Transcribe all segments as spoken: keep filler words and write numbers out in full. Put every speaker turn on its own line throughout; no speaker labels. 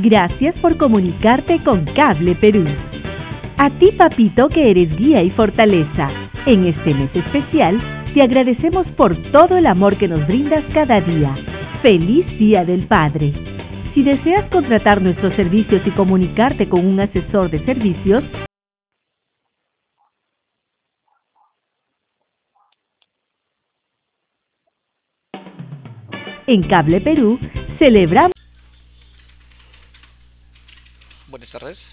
Gracias por comunicarte con Cable Perú. A ti, papito, que eres guía y fortaleza. En este mes especial, te agradecemos por todo el amor que nos brindas cada día. ¡Feliz Día del Padre! Si deseas contratar nuestros servicios y comunicarte con un asesor de servicios, en Cable Perú celebramos.
Buenas tardes.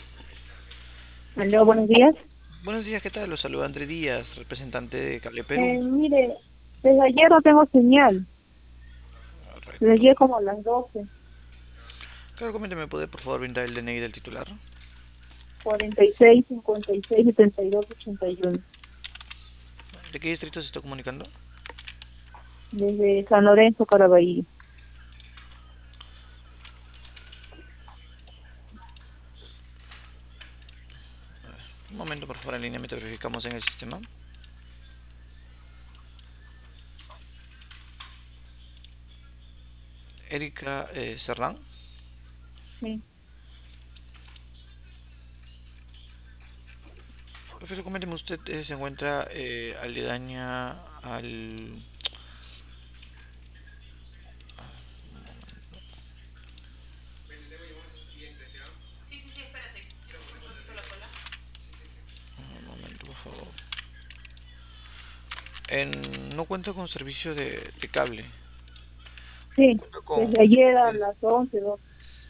Aló, buenos días.
Buenos días, ¿qué tal? Los saluda André Díaz, representante de Cable Perú.
Eh, mire, desde ayer no tengo señal. Desde
Correcto.
ayer como a las doce.
Claro, coménteme, ¿puede por favor brindar el D N I del titular?
cuarenta y seis, cincuenta y seis, setenta y dos, ochenta y uno.
¿De qué distrito se está comunicando?
Desde San Lorenzo, Caraballo.
Un momento, por favor, en línea mientras verificamos en el sistema. Erika eh, Serrán.
Sí.
Perfecto, coménteme, ¿usted eh, se encuentra eh, aledaña al... Un momento, por favor. En... No cuenta con servicio de, de cable.
Sí,
Cuenta con...
desde ayer a las once, doce.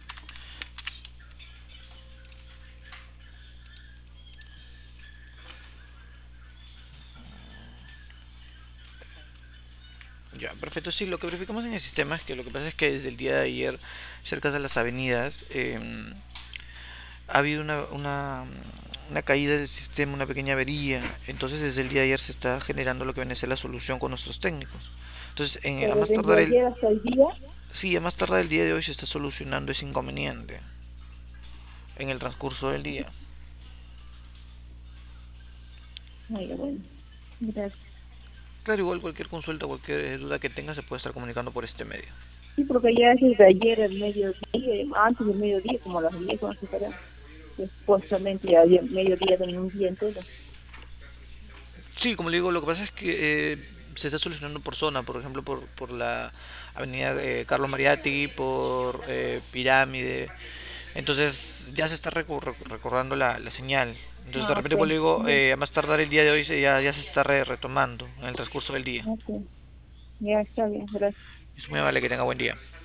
Ya, perfecto. Sí, lo que verificamos en el sistema es que lo que pasa es que desde el día de ayer, cerca de las avenidas, eh, ha habido una, una, una caída del sistema, una pequeña avería. Entonces, desde el día de ayer se está generando lo que viene a ser la solución con nuestros técnicos. Entonces, en, a
Pero
más
desde
tardar el,
ayer hasta el día.
sí, a más tardar el día de hoy se está solucionando ese inconveniente en el transcurso del día.
Ay, bueno, gracias.
Claro, igual cualquier consulta, cualquier duda que tenga se puede estar comunicando por este medio.
Sí, porque ya es desde ayer el mediodía, antes del mediodía, como a las diez, once, para. Supuestamente ya ayer, mediodía tenía un día entero.
Sí, como le digo, lo que pasa es que eh, se está solucionando por zona, por ejemplo, por, por la avenida eh, Carlos Mariátegui, por eh, Pirámide. Entonces ya se está recor- recordando la, la señal. Entonces de
Ah,
repente,
ok.
como le digo,
Ya,
eh, a más tardar el día de hoy se- ya, ya se está re- retomando en el transcurso del día.
ok. Ya está bien, gracias.
Es muy amable, que tenga buen día.